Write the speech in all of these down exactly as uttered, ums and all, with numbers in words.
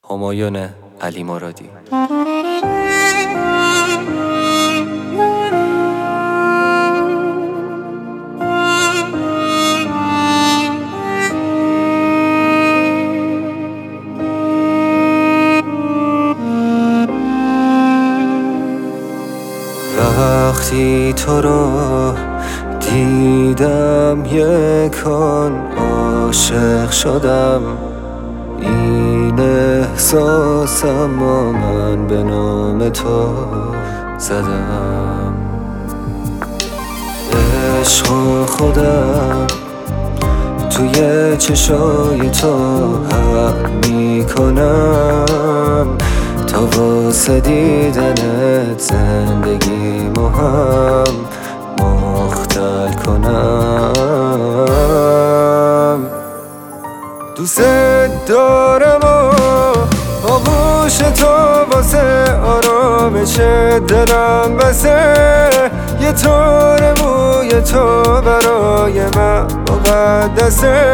همایون علی مرادی. وقتی تو رو دیدم یکان عاشق شدم، این احساسم و من به نام تو زدم. عشق و خودم توی چشای تو حق میکنم، تا واسه دیدنت زندگیمو هم مختل کنم. دوست دارم و آغوش تو واسه آرامش دلم بسه، یه طور موی تو برای من مقدسه.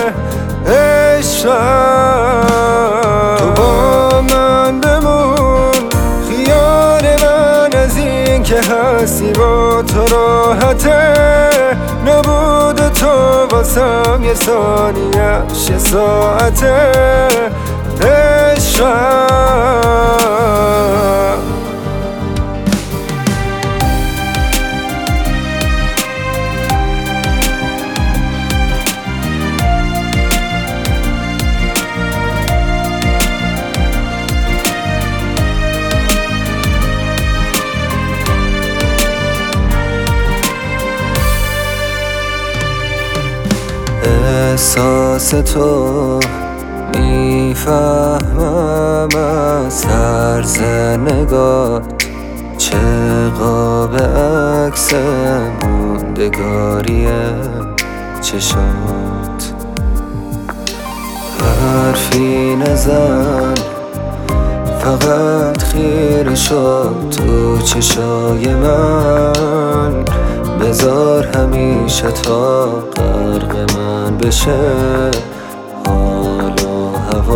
عشقم تو با من بمون، خیال من از این که هستی با تو راحته. نبود تو واسم یه ثانیه‌ش یه ساعته. عشقم احساس تو میفهمم از طرز نگاه، چه قاب عکس موندگاری چشات. حرفی نزن فقط خیره شد تو چشای من، بذار همیشه تا غرق من بشه حال و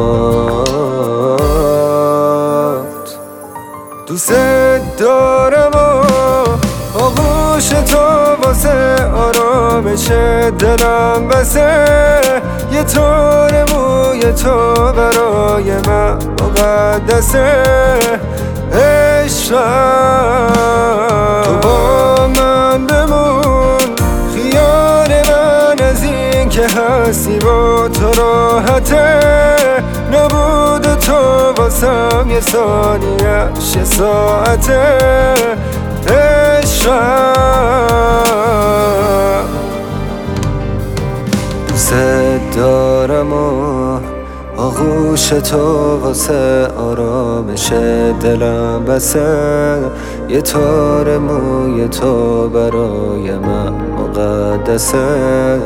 هوات. دوست دارم و آغوش تو واسه آرامش دلم بسه، یه طور موی تو برای من مقدسه. عشقم تو با من بمون، خیال من از این که هستی با تو راحته. نبود تو واسم یه ثانیه‌ش یه ساعته. عشقم دوست دارم و آغوش تو واسه آرامش دلم بسه، یه تار موی تو برای من مقدسه.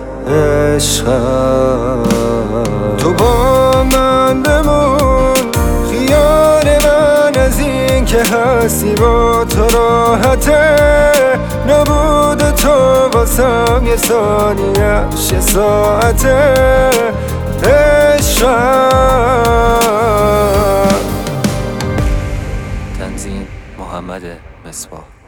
عشقم تو با من بمون، خیال من از این که هستی با تو راحته. نبود تو واسم یه ثانیه‌ش یه ساعته. عشقم تنظیم محمد مصباح.